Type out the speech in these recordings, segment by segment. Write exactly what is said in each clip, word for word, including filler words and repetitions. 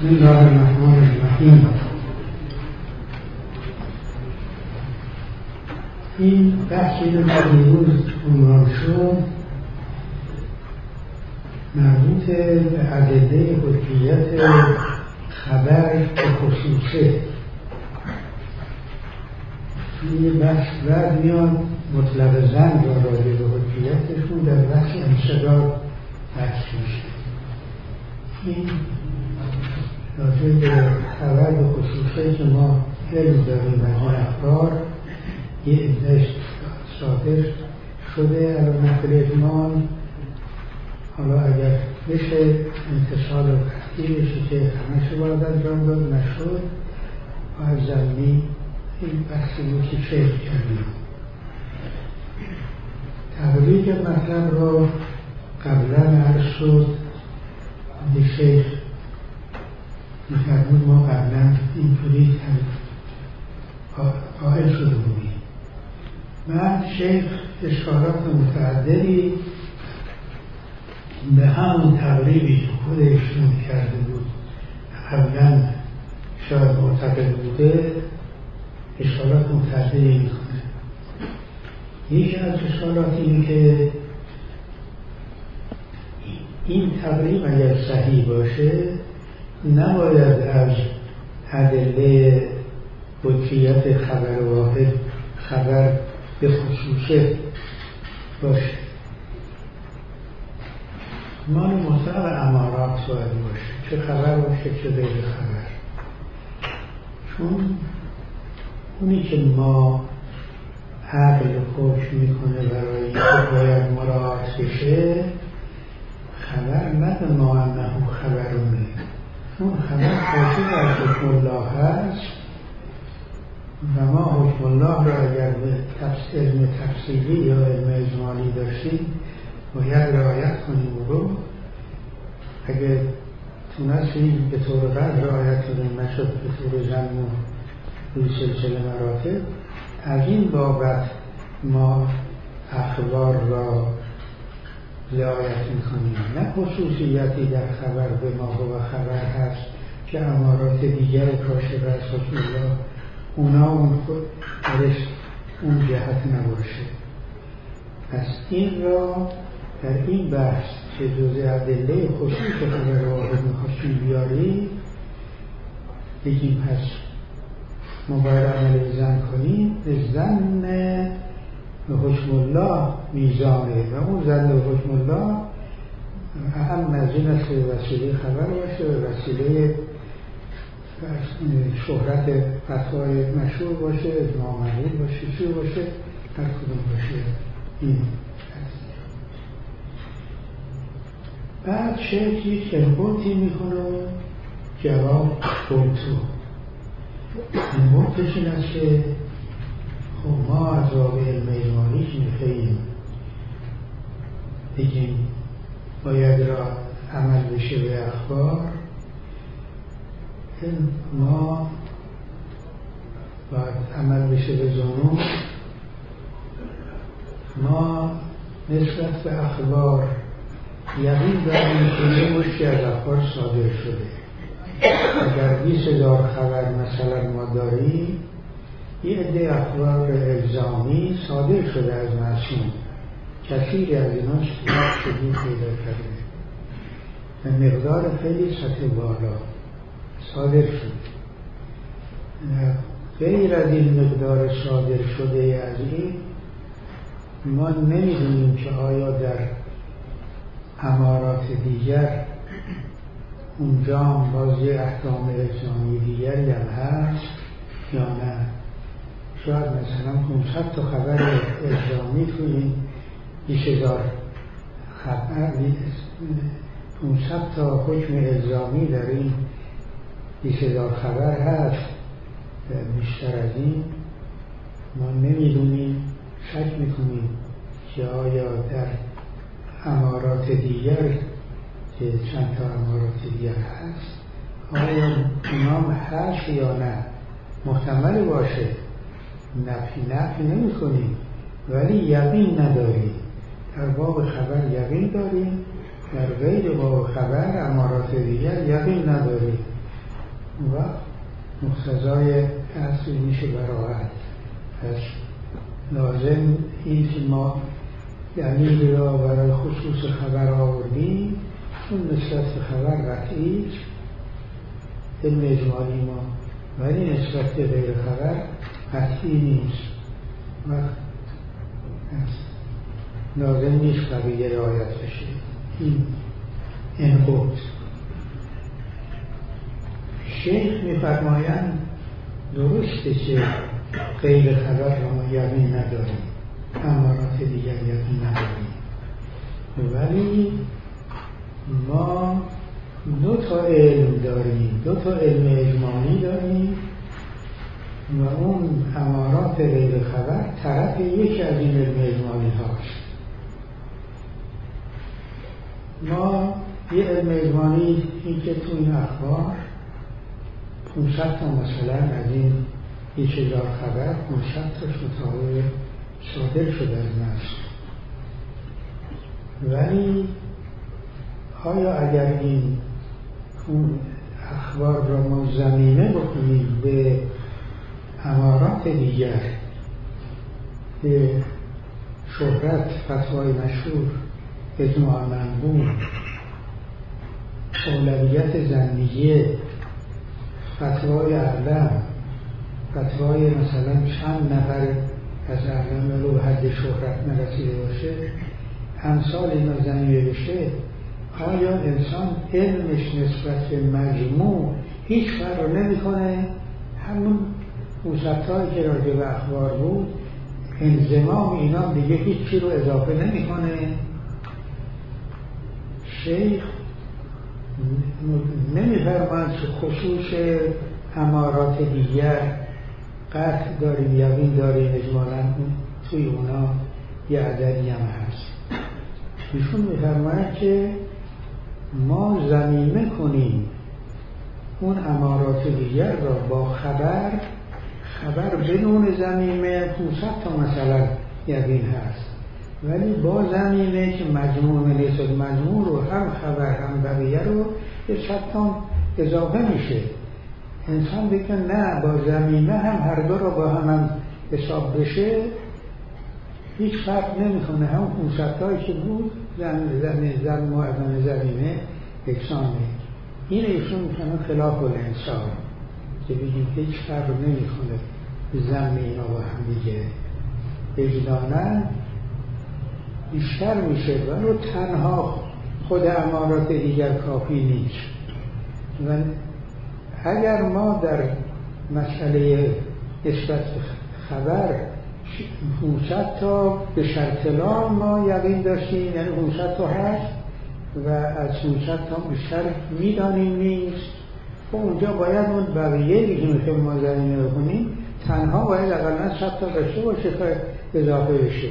بسم الله الرحمن الرحیم. این بحثی رو که دیروز عنوان شد مربوط به ادله حجیت خبر به خصوصه. این بحث بعد میاد مطلق زن را راجع به حجیتشون در بحث انصداد بحث میشه. این راجع به خبر به خصوصه که ما علم داریم از این اخبار یه عده‌اش صادر شده الان نقل اجمال. حالا اگر بشه انتصال و قطعی بشه که همه شو باید انجام داد نشد و از زمینی این بحثی رو که شیخ کردیم. تبریج مطلب رو قبلا عرض شد این شیخ می‌فرمود ما قبلا اینطوری قائل شده بودیم. بعد شیخ اشارات متعددی به همون تقریبی که خودشون کرده بود قبلا شاید معتقد بوده اشارات متعددی میکنه. یکی از اشارات اینه که این تقریب اگر صحیح باشه نباید از ادله حجیت خبر واحد خبر به خصوصه باشه. مال مطلق امارات باید باشه، چه خبر باشه چه غیر خبر. چون اونی که ما عقل حکم میکنه برای اینکه باید مراعات بشه خبر نه به ما انه خبرونه. اون خبر خاصی در حکم الله هست و ما حکم الله را اگر به علم تفصیلی یا علم اجمالی داشتیم باید رعایت کنیم رو. اگر تونستیم به طور قدر رعایت کنیم نشد به طور زن و روی سلسله مراتب. از این بابت ما اخبار را رعایت میکنیم، نه خصوصیتی در خبر به ما و خبر هست که امارات دیگر کاشف از حکم الله اونا اون خود درش اون جهت نباشه. پس این را در این بحث که جزء ادله خصوص خبر واحد میخواستیم بیاریم بگیم پس ما باید عمل زن کنیم به زن به حکم الله میزانه و اون زن به حکم الله اهم از این است که وسیله خبر باشه و وسیله شهرت فتوای مشهور باشه، اجماع معمول باشه، چی باشه، هر کدوم باشه. این بعد شیخ یک انبوتی میکنه جواب خودتو. انبوتش این است که خب ما از باب علم اجمالی که میخواییم بگیم باید را عمل بشه به اخبار، ما باید عمل بشه به زنون. ما نسبت به اخبار یقین داریم که یه مشتی از اخبار صادر شده. اگر بیست هزار خبر مثلا ما داریم یه عده اخبار الزامی صادر شده از معصوم، کثیری از اینا شدید پیدا کرده و مقدار خیلی سطح بالا صادر شد. غیر از این مقدار صادر شده از این ما نمیدونیم که آیا در امارات دیگر اونجا هم بازی احکام الزامی دیگری هم هست یا نه. شاید مثلا پانصد تا خبر الزامی تو این بیست هزار خبر پانصد تا حکم الزامی در این بیست هزار خبر هست. بیشتر از این ما نمیدونیم، شک میکنیم که آیا در امارات دیگر که چند تا امارات دیگر هست آیا نام هست یا نه. محتمل باشه، نفی نفی نمی کنیم ولی یقین نداریم. در باب خبر یقین داریم، در غیر باب خبر امارات دیگر یقین نداریم. و مقتضای اصل میشه براحت. پس لازم این که ما دلیل را برای خصوص خبر آوردیم، چون نسبت به خبر قطعی علم اجمالی ما، ولی نسبت به غیر خبر قطعی نیست و لازم نیست قبیه رعایت بشه. این انقوط شیخ می‌فرمایند درسته که غیر خبر را ما یقین نداریم، امارات دیگر یقین نداریم، ولی ما دو تا علم داریم، دو تا علم اجمالی داریم و اون امارات غیر خبر طرف یکی از این علم اجمالی هاست. ما یه علم اجمالی این که تو این اخبار پونصد تا مثلا از این یک هزار خبر پونصد تا مطابق صادر شده از نصر، ولی آیا اگر این اون اخبار را ما زمینه بکنیم به امارات دیگر، به شهرت، فتوای مشهور، اجماع منقول، اولویت زندگی، فتوای اعلم، فتوای مثلا چند نفر از اعلم رو حد شهرت نرسیده باشه، امثال اینا زمینه بشه، آیا انسان علمش نسبت به مجموع هیچ فرق نمی کنه؟ همون موسطایی که راجع به اخبار بود، انضمام اینا دیگه هیچی رو اضافه نمی کنه. شیخ نمی فرماند که خصوص امارات دیگر قطع داریم، یقین داریم، اجمالاً توی اونا یه عددی هم هست. ایشون می فرماند که ما ضمیمه کنیم اون امارات دیگر را با خبر، خبر بدون ضمیمه پونصد تا مثلا یقین هست، ولی با ضمیمه که مجموع نیست، مجموع رو هم خبر هم بقیه رو به صد تا اضافه میشه. انسان بگه نه، با ضمیمه هم هر دو رو با هم, هم حساب بشه هیچ فرق نمیکنه، هم پونصد تایی که بود زمین زمین زمین معظم ضمیمه یکسانه. این ایشون میکنه خلاف الانصاف که بگیم هیچ فرق نمیکنه ضم اینا با هم دیگه، وجداناً بیشتر میشه، ولی تنها خود امارات دیگر کافی نیست. و اگر ما در مسئله نسبت خبر پونصد تا به شرط لا ما یقین داشتیم، یعنی پونصد تا هست و از پونصد تا بیشتر میدانیم نیست، و اونجا باید اون بقیه دیگه که ما زمینه بکنیم تنها باید اقلا صد تا داشته باشه تا اضافه بشه.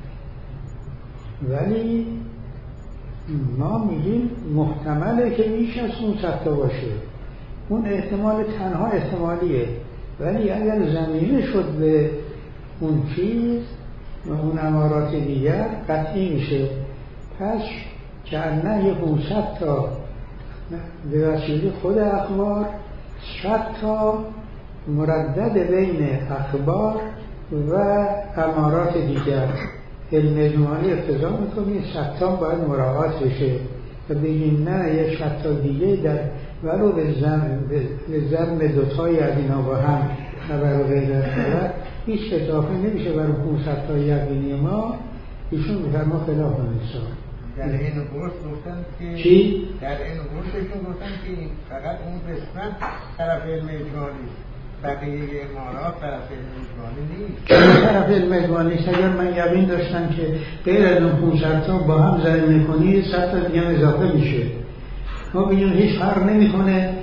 ولی ما میگیم محتمله که میشه از اون صد تا باشه، اون احتمال تنها احتمالیه، ولی اگر زمینه شد به اون چیز و اون امارات دیگر قطعی میشه. پس که نه یه پونصد تا به وسیله خود اخبار، صد تا مردد بین اخبار و امارات دیگر علم اجمالی اقتضا میکنی صد تا باید مراعات بشه و بگیم نه یه صد تا دیگه در ولو به ضمن دوتایی از اینا با هم خبر و غیر خبر هیچ اضافه نمیشه برای پونصد تا یقینی ما. ایشون میفرما خلاف انصاف. در این گفت گفتن که چی؟ در این گفتشون گفتن که فقط اون قسمت طرف علم اجمالی، بقیه امارات طرف علم اجمالی نیست. طرف علم اجمالی نیست. اگر من یقین داشتم که غیر از اون پونصد تا با هم ضرب میکنی صد تا دیگه اضافه میشه، ما بگیم هیچ فرق نمیکنه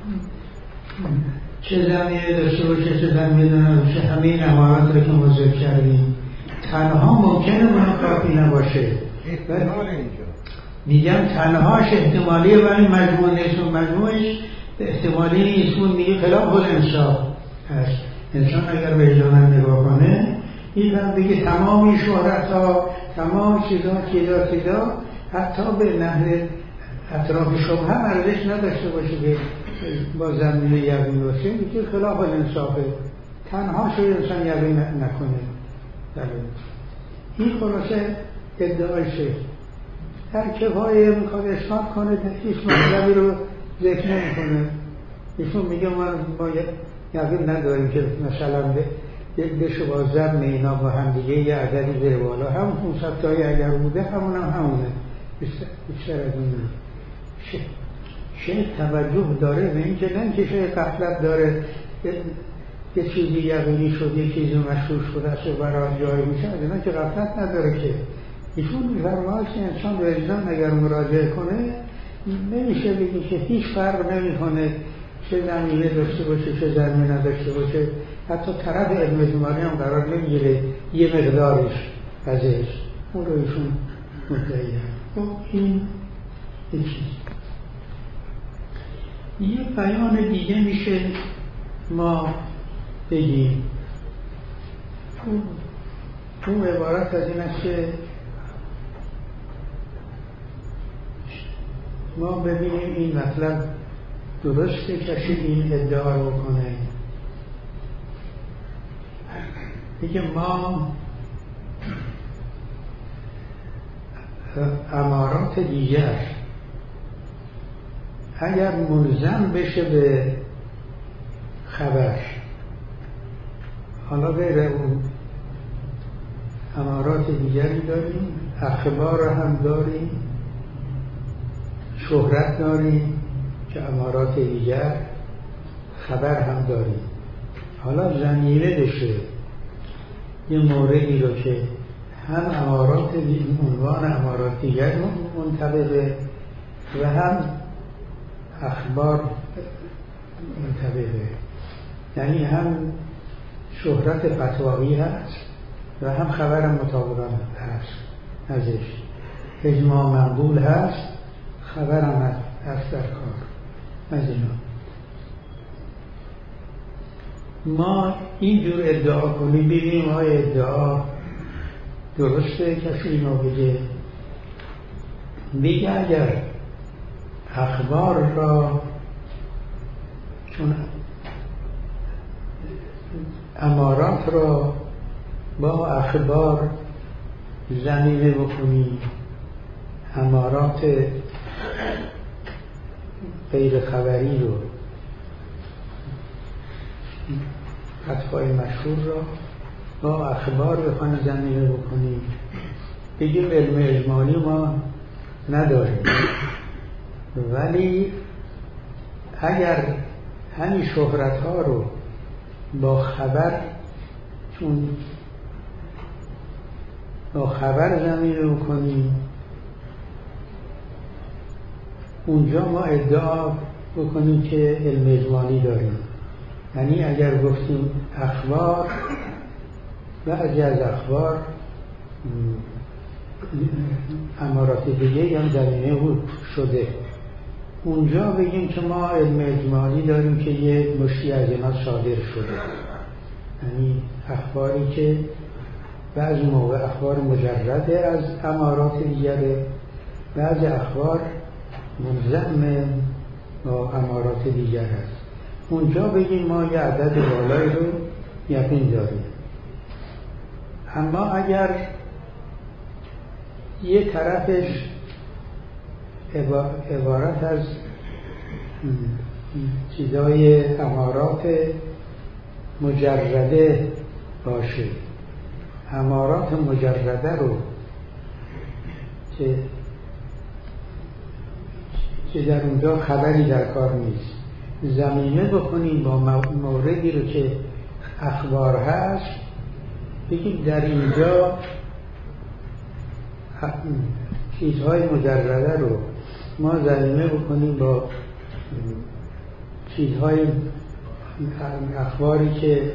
چه زمینه داشته باشه چه زمینه داشته، همه این امارات رو که ما ذکر کردیم تنها ممکنه اون کافی نباشه. احتمال اینجا میگم تنهاش احتمالیه ولی مجموع نیست و مجموعش احتمالی نیست. اون میگه خلاف الانصاف هست. انسان اگر وجدانا نگاه کنه این دیگه تمامی شهرت ها، تمام چیزا چیزا چیزا حتی به نحو اطراف شبه هم ارزش نداشته باشه که با زمینه یقین باشه میگه خلاف الانصافه، تنها شده انسان یقین نکنه. این خلاصه ادعای شیخ. هر کفایه میخواد اثبات کنه هیچ مطلبی رو ذکر نمیکنه. ایشون میگه ما ما یقین نداریم که مثلا بشه با ضرب اینا با هم دیگه یه عددی بره بالا، همون پانصد تایی اگر بوده همون هم همونه، بیشتر از اون نیست. شیخ توجه داره به این که نه اینکه شیخ غفلت داره یه چیزی یقینی شد، یه چیزی مشهور شده است و برای جاری میشه، از اینا که غفلت نداره. که ایشون فرمایش انسان به وجدان اگر مراجعه کنه نمیشه بگی که هیچ فرق نمیکنه چه زمینه داشته باشه چه زمینه نداشته باشه، حتی طرف علم اجمالی هم قرار نمیگیره یه مقدارش ازش، اون رو ایشون مدعی هست. این یه چیز. یه بیان دیگه میشه ما بگیم، اون عبارت از این است که ما ببینیم این مطلب درسته کسی این ادعا رو کنه. میگه ما امارات دیگر اگر ملزم بشه به خبر، حالا غیر اون امارات دیگری داریم، اخبار هم داریم، شهرت داریم که امارات دیگر، خبر هم داریم. حالا زمینه بشه یه موردی رو که هم امارات عنوان امارات دیگر منطبقه و هم اخبار منطبقه، یعنی هم شهرت فتواوی هست و هم خبر مطابقا هست ازش، اجماع منقول هست، خبر هم هست در کار از اینا. ما اینجور ادعا کنیم ببینیم های ادعا درسته. کسی اینو بگه بگه اگر اخبار را، چون امارات را با اخبار زمینه بکنیم، امارات غیر خبری رو، فتوای مشهور را با اخبار بخواهیم زمینه بکنیم، بگیم علم اجمالی ما نداریم، ولی اگر همین شهرت ها رو با خبر، چون با خبر زمینه بکنیم، اونجا ما ادعا بکنیم که علم اجمالی داریم. یعنی اگر گفتیم اخبار، بعضی از اخبار امارات دیگه هم زمینه بود شده، اونجا بگیم که ما علم اجمالی داریم که یه مشتی از اینا صادر شده. یعنی اخباری که بعضی موقع اخبار مجرده از امارات دیگره، بعضی اخبار ملزم با امارات دیگر هست، اونجا بگیم ما یه عدد بالایی رو یقین داریم. اما اگر یه طرفش عبارت از چیزای امارات مجرده باشه، امارات مجرده رو که که در اونجا خبری در کار نیست زمینه بکنیم با موردی رو که اخبار هست، بگیم در اینجا چیزهای مجرده رو ما زمینه بکنیم با چیزهای اخباری که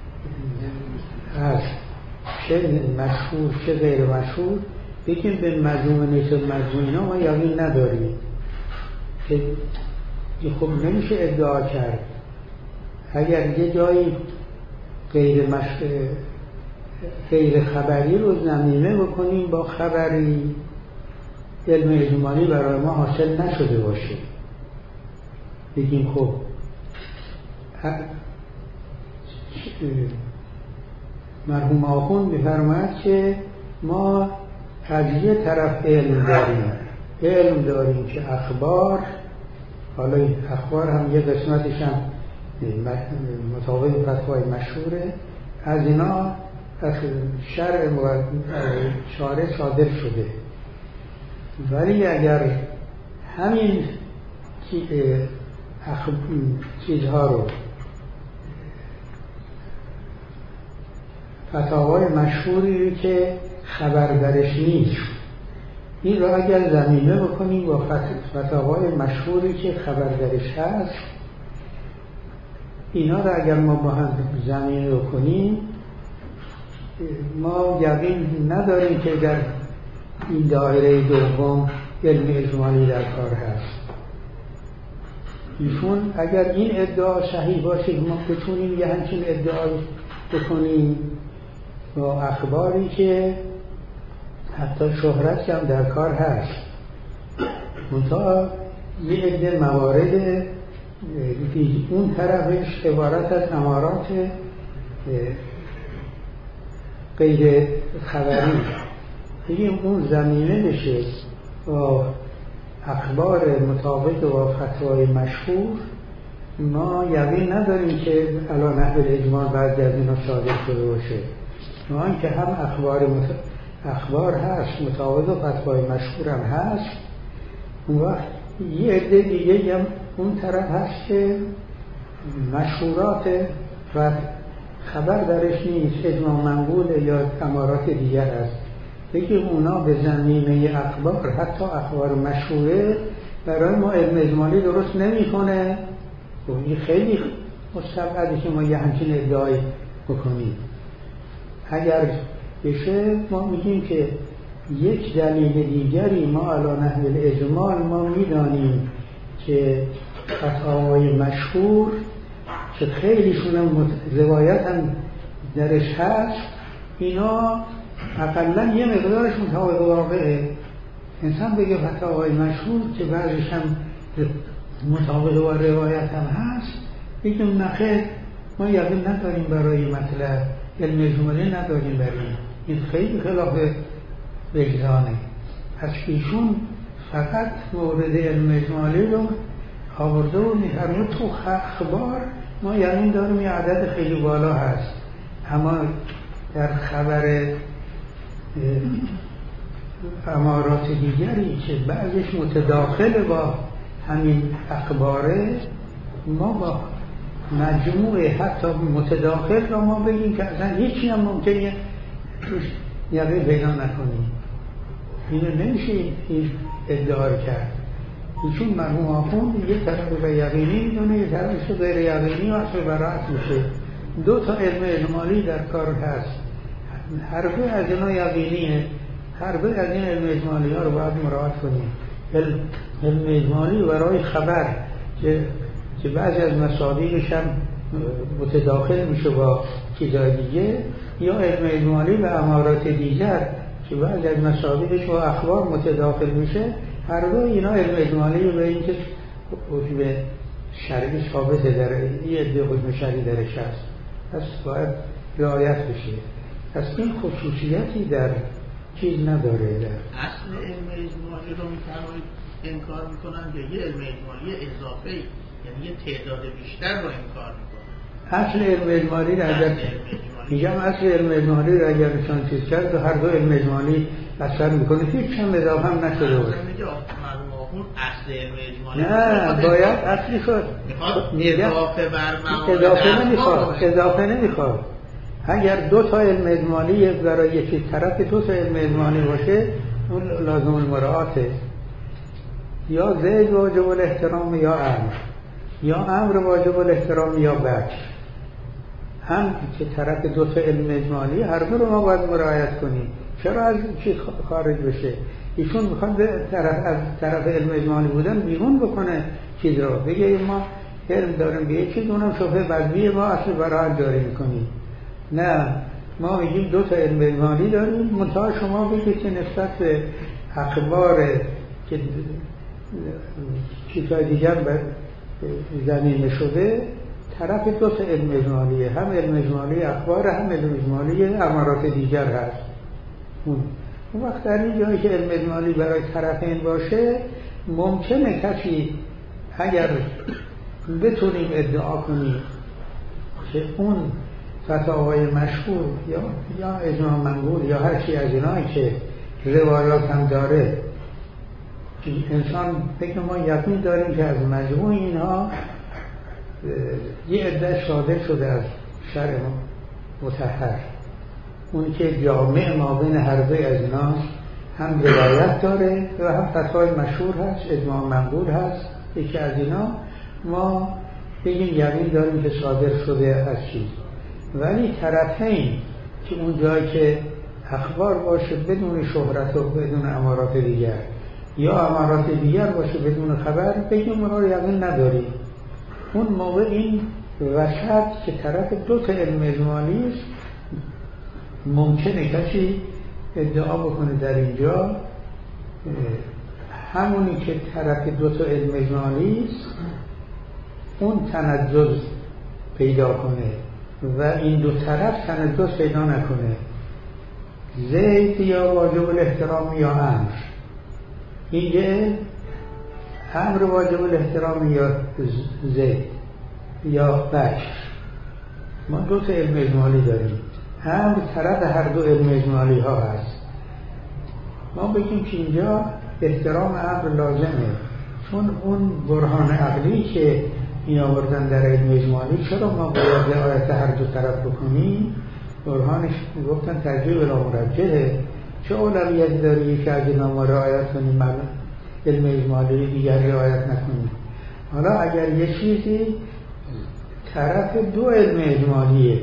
هست، چه مشهور چه غیر مشهور، بگیم به مضمون نیست مضمون اینا ما یقین نداریم. که خب نمیشه ادعا کرد اگر یه جایی غیر مشهور غیر خبری رو زمینه بکنیم با خبری، علم اجمالی برای ما حاصل نشده باشه. بگیم خب مرحوم آخوند می‌فرماید که ما از یه طرف علم داریم، علم داریم که اخبار، حالا این اخبار هم یه قسمتش هم مطابق فتوای مشهوره، از اینا از شرع و شارع صادر شده. ولی اگر همین چیزها رو فتاوای مشهوری که خبر درش نیست، این را اگر زمینه بکنیم با فتاوای مشهوری که خبر درش هست، اینا را اگر ما با هم زمینه بکنیم، ما یقین نداریم که در این دایره دوم علم اجمالی در کار هست. ایشون اگر این ادعا صحیح باشه ما بتونیم یه همچین ادعای بکنیم با اخباری که حتی شهرت هم در کار هست، منتها یه عده موارد اون طرفش عبارت از امارات غیر خبری، بگیم اون زمینه بشه با اخبار مطابق با فتوای مشهور، ما یقین نداریم که علی نحو الاجمال بعد از اینا صادر شده باشه. ما اینکه هم اخبار مت... اخبار هست مطابق با فتوای مشهور هم هست، اون وقت یه عده دیگه هم اون طرف هست که مشهورات و خبر درش نیست، اجماع منقول یا امارات دیگر هست، بگیم اونا به زمینه اخبار، حتی اخبار مشهوره، برای ما علم اجمالی درست نمیکنه. و این خیلی مستبعده که ما یه همچین ادعای بکنیم. اگر بشه ما میگیم که یک دلیل دیگری ما علی نحو الاجمال ما میدانیم که فتاوای مشهور که خیلیشون هم روایت هم درش هست، اینا اقلا یه مقدارش مطابق واقعه. انسان بگه فتاوای مشهور که بعضیش هم مطابق با روایت هم هست، بگیم نخیر ما یقین نداریم برای مطلب، علم اجمالی نداریم برای این، خیلی خلاف وجدانه. پس ایشون فقط مورد علم اجمالی رو آورده و می‌فرمود تو اخبار ما یقین داریم یه عدد خیلی بالا هست، اما در خبر امارات دیگری که بعضش متداخل با همین اخباره، ما با مجموعه حتی متداخل را ما بگیم که اصلا هیچی هم ممکنه توش یقین پیدا نکنیم. اینو نمیشه این ادعا کرد. ایشون مرحوم آخوند یه طرف به یقینی میدونه، یه طرفش غیر یقینی و اصل برات میشه. دو تا علم اجمالی در کار هست، هر دو از اینا یقینیه، هر دو از این علم اجمالی ها رو باید مراعات کنیم. علم, علم اجمالی برای خبر که که بعضی از مصادیقش هم متداخل میشه با چیزای دیگه، یا علم اجمالی و امارات دیگر که بعضی از مصادیقش با اخبار متداخل میشه، هر دو اینا علم اجمالی به این که حکم شرعی ثابته، در این عده حکم شرعی درش هست، پس باید رعایت بشه. پس این خصوصیتی در چیز نداره. در اصل علم اجمالی رو میفرمایید انکار میکنن یا یه علم اجمالی اضافه، یعنی یه تعداد بیشتر رو انکار میکنن؟ اصل علم اجمالی رو اگر میگم اصل علم اجمالی رو اگر نشان چیز کرد تو هر دو علم اجمالی اثر میکنه، هیچ هم اضافه هم نشده بود. اصل علم اجمالی نه باید اصلی شد، اضافه بر اضافه نمیخواد، اضافه نمیخواد. اگر دو تا علم اجمالی برای یکی طرف دو تا علم اجمالی باشه، اون لازم المراعاته، یا زید واجب الاحترام یا امر، یا امر واجب الاحترام یا بچ، هم که طرف دو تا علم اجمالی هر دو رو ما باید مراعات کنیم. چرا از چی خارج بشه؟ ایشون میخواد طرف از طرف علم اجمالی بودن بیرون بکنه چیز رو، بگه ما علم داریم به یک چیز، اونم شبهه بدوی ما اصل براحت جاری میکنیم. نه، ما میگیم دو تا علم اجمالی داریم، منتها شما بگید که نسبت به اخبار که چیزهای دیگر زمینه شده طرف دو تا علم اجمالیه، هم علم اجمالی اخبار هم علم اجمالی امارات دیگر هست. اون وقت در این جایی که علم اجمالی برای طرفین باشه ممکنه کسی اگر بتونیم ادعا کنیم که اون فتاوای مشهور یا یا اجماع منقول یا هر چی از اینایی که روایات هم داره انسان فکر ما یقین داریم که از مجموع اینها یه عده صادر شده از شرع مطهر، اون که جامع ما بین هر دوی از اینا هم روایت داره و هم فتوای مشهور هست، اجماع منقول هست. یکی از اینا ما بگیم یقین داریم که صادر شده از چیز. ولی طرفین که اون جایی که اخبار باشه بدون شهرت و بدون امارات دیگر یا امارات دیگر باشه بدون خبر، بگیم اونا رو یقین نداریم. اون موقع این وسط که طرف دو تا علم اجمالی است ممکنه کسی ادعا بکنه در اینجا همونی که طرف دو تا علم اجمالی است اون تنزل پیدا کنه و این دو طرف تنزل پیدا نکنه. زید یا واجب الاحترام یا امر، این یه امر واجب الاحترام یا زید یا بشر. ما دو تا علم اجمالی داریم، امر طرف هر دو علم اجمالی ها هست. ما بگیم که اینجا احترام امر لازمه، چون اون برهان عقلی که این آوردن در علم اجمالی چرا ما باید رعایت هر دو طرف بکنیم؟ برهانش گفتن ترجیح بلا مرجحه. چه اولویتی داری که از اینا ما رعایت کنیم معلوم علم اجمالی دیگر رعایت نکنیم؟ حالا اگر یه چیزی طرف دو علم اجمالیه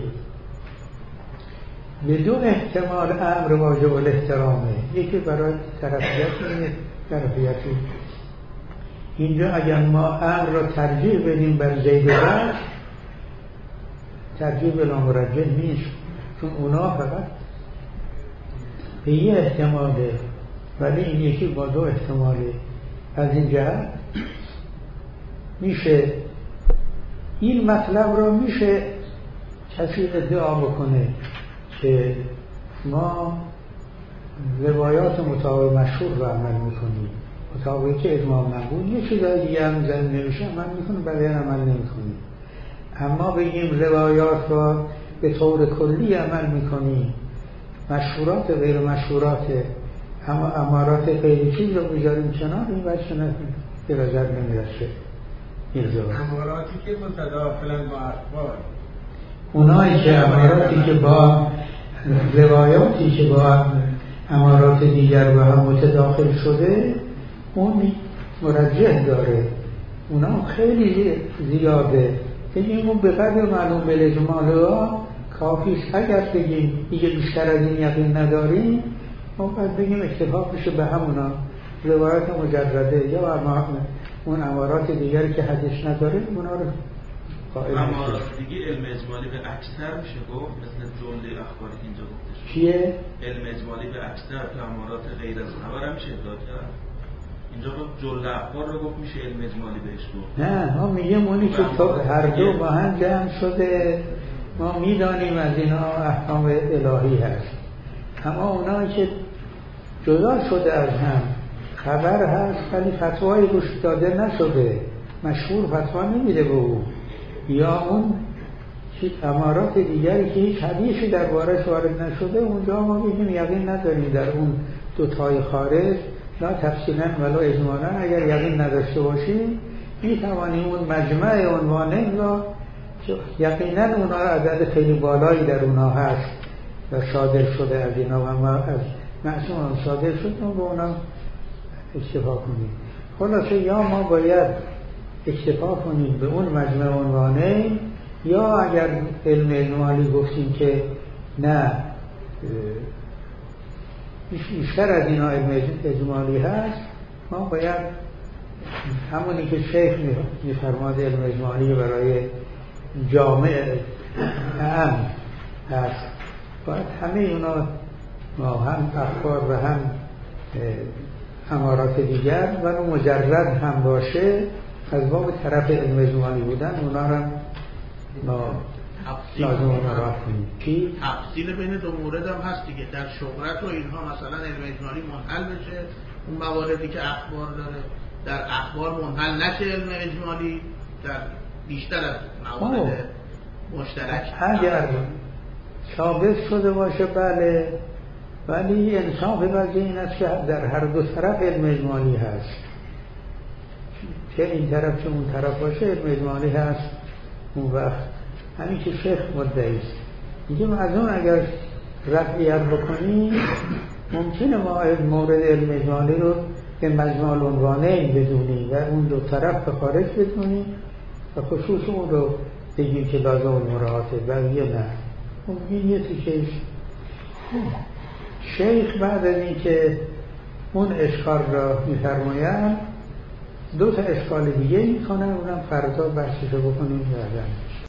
بدون احتمال امر واجب الاحترامه، یکی برای طرفیت اینه طرفیتی، اینجا اگر ما امر را ترجیح بدیم بر زید و بشر ترجیح بلا مرجح نیست، چون اونا فقط به یه احتماله ولی این یکی با دو احتماله. از این جهت میشه این مطلب را میشه کسی ادعا بکنه که ما روایات مطابق مشهور رو عمل میکنیم، مطابق که اجماع منقول، یه چیزای دیگه هم زن نمیشه عمل میکنیم برای عمل نمیکنیم. اما بگیم روایات را به طور کلی عمل میکنیم، مشهورات غیر مشهورات اما امارات غیر چیز رو بذاریم کنار، این بچه نه به نظر نمیرسه. اماراتی که متداخلن با اخبار، اونایی که اماراتی که با روایاتی که با امارات دیگر با هم متداخل شده اون مرجح داره، اونا خیلی زیاده. بگیم اون به قدر معلوم به اجمال ها کافیست. اگر بگیم دیگه بیشتر از این یقین نداریم ما باید بگیم اکتفا بشه به همونا روایت مجرده یا اون امارات دیگری که حدیث نداره اونا رو قائل میشه. امارات دیگه علم اجمالی به اکثر میشه گفت، مثل جمله اخباری که اینجا گفته شد. چیه؟ علم اجمالی به اکثر که امارات غیر از خبر هم میشه ادعا کرد. اینجا گفت جمله اخبار رو گفت میشه علم اجمالی بهش گفت. نه ما میگیم اونی که هر دو با هم جمع شده ما میدانیم از اینا احکام الهی هست، اما اونایی که جدا شده از هم خبر هست ولی فتوای روش داده نشده، مشهور فتوا نمیده به او، یا اون امارات دیگری که هیچ حدیثی دربارش وارد نشده، اونجا ما بگیم یقین نداریم در اون دوتای خارج لا تفصیلا ولا اجمالا. اگر یقین نداشته باشیم میتوانیم اون مجمع عنوانین را یقینا اونا عدد خیلی بالایی در اونا هست و صادر شده از اینا و ما از معصوم هم صادر شد ما به اونا اکتفا کنیم. خلاصه یا ما باید اکتفا کنیم به اون مجمع عنوانین، یا اگر علم اجمالی گفتیم که نه بیشتر از اینا علم اجمالی هست، ما باید همونی که شیخ میفرماد علم اجمالی برای جامع اهم هست، باید همه اونا ما هم اخبار و هم امارات دیگر و مجرد هم باشه از باب طرف علم اجمالی بودن اونا رو ما لازم اونا را کنیم. کی؟ تفصیل بین دو مورد هم هست دیگه، در شهرت و اینها مثلا علم اجمالی منحل بشه اون مواردی که اخبار داره، در اخبار منحل نشه علم اجمالی در بیشتر از موارد مشترک. اگر ثابت شده باشه بله، ولی انصاف وجه این است که در هر دو طرف علم اجمالی هست، چه این طرف چه اون طرف باشه علم اجمالی هست. اون وقت همین که شیخ مدعی است میگه از اون اگر رفعیت بکنی ممکنه ما مورد علم اجمالی رو به مجموع العنوانین بدونیم و اون دو طرف به خارج بدونیم و خصوص اون رو بگیم که لازم المراعاته بقیه نه. این یه تیکش شیخ بعد از این که اون اشکال را می‌فرماید دو تا اشکال دیگه میکنن، اونم فردا بحثش رو بکنیم بعداً.